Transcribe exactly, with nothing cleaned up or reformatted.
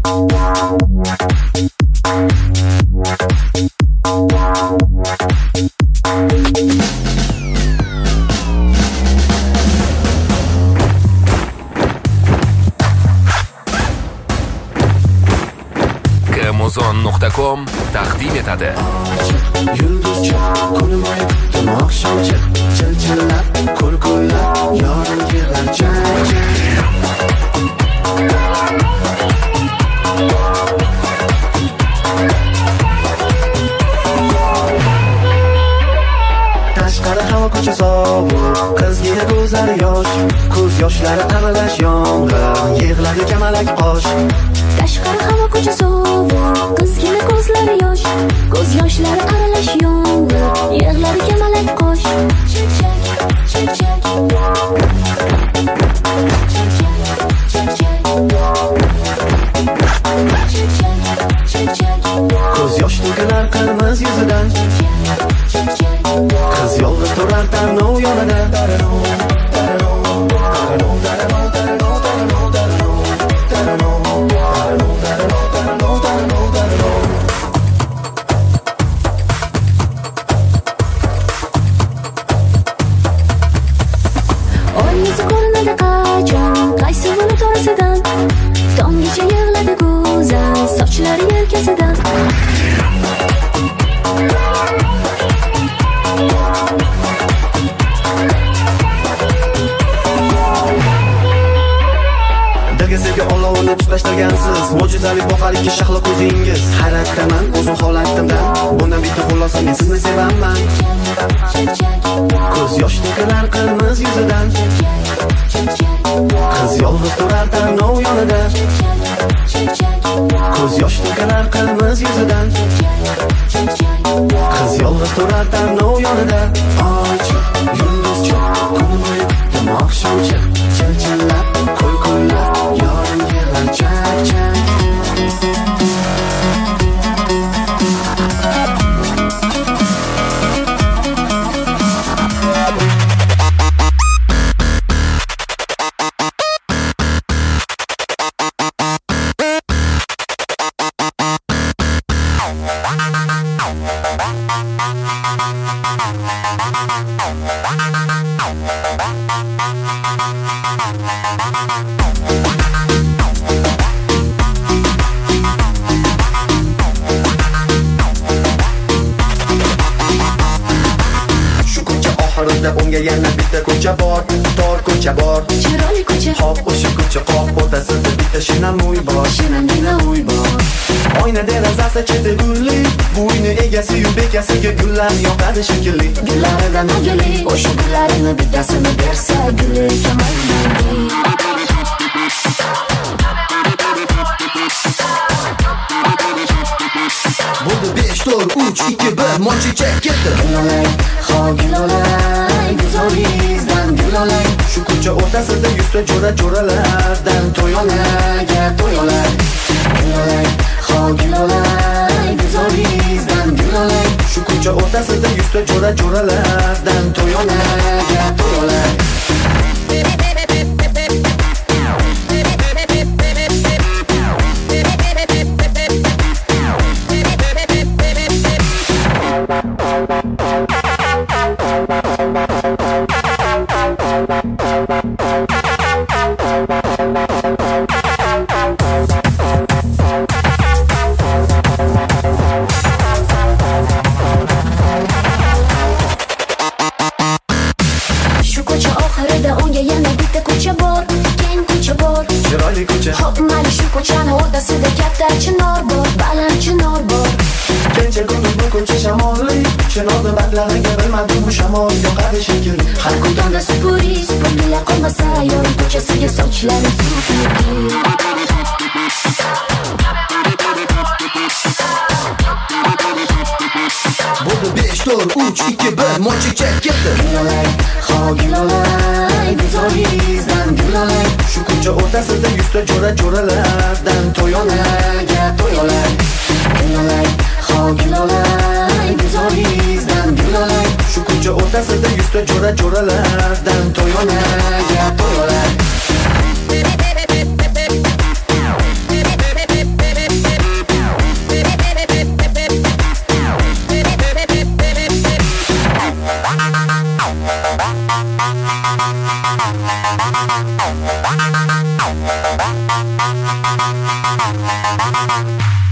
Muzon nuqta com taqdim etadi. Yulduzcha kunim oy kutdim oqshomcha chil-chillab ko'l-ko'llab yorim yig'lar chang-chang. Tashqari havo ko'cha sovuq, qizgina ko'zlari yosh, ko'z yoshlari aralash yomg'ir, yig'ladi kamalak qosh. Tashqari havo ko'cha sovuq, qizgina ko'zlari yosh, ko'z yoshlari aralash yomg'ir, yig'ladi kamalak qosh. Chak-chak, chak-chak, ko'z yosh to'kilar qirmiz yuzidan, qiz yolg'iz turar tanov yonida. Oyisi ko'rinadi qachon, qaysi bulut orasidan, tonggacha yig'ladi go'zal, sochlari yelkasidan. Dilga sevgi olovini tutashtirgansiz, mo'jizali boqariki shahlo ko'zingiz. Hayratdaman o'zim holatimdan, bundan bitta xulosa men sizni sevaman. Ko'z yosh to'kilar qirmiz yuzidan, qiz yolg'iz turar tanov yonida. Ko'z yosh to'kilar qirmiz yuzidan, qiz yolg'iz turar tanov yonida. Oychi, yulduzcha, kunim oy kutdim oqshomcha chil-chillab ko'l-ko'llab yorim yig'lar chak-chak. Unga yana bitta ko'cha bor, tor ko'cha bor, chiroyli ko'cha. Hop o'sha ko'cha qoq o'rtasida bitta shinamoy bor, Shinamoy bor. Oyna derazasi cheti gulli, bo'yni egasi-yu bekasiga gullar yoqadi shekilli. Gullaridan guli, o'sha gullarini bittasini bersa guli kamaydi. Bo'ldi besh to'rt uch ikki bir monchichak ketdi. Gulolay, ho gulolay, guzoringizdan gulolay. Shu ko'cha o'rtasida yuzta jo'ra-jo'ralardan to'yolaga to'yolay. Gulolay, ho gulolay, guzoringizdan gulolay. Shu ko'cha o'rtasida yuzta jo'ra-jo'ralardan to'yolaga to'yolay. Shu ko'cha oxirida unga yana bitta ko'cha bor, keng ko'cha bor, chiroyli ko'cha. Hop mana shu ko'chani o'rtasida katta chinor bor, baland chinor bor. Kecha kunduz bu ko'cha shamolli, chinorni barglariga bilmadim bu shamol yoqadi shekilli. Har kundonda supuri, supurgilar qolmasa, yo'l ko'chasiga sochlarim supurgi. Bo'ldi besh to'rt uch ikki bir monchichak ketdi. Gulolay, ho gulolay, guzoringizdan gulolay. Shu ko'cha o'rtasida yuzta jo'ra-jo'ralardan to'yolaga to'yolay. Gulolay, ho gulolay, guzoringizdan gulolay. Shu ko'cha o'rtasida yuzta jo'ra-jo'ralardan to'yolaga to'yolay. Thank you.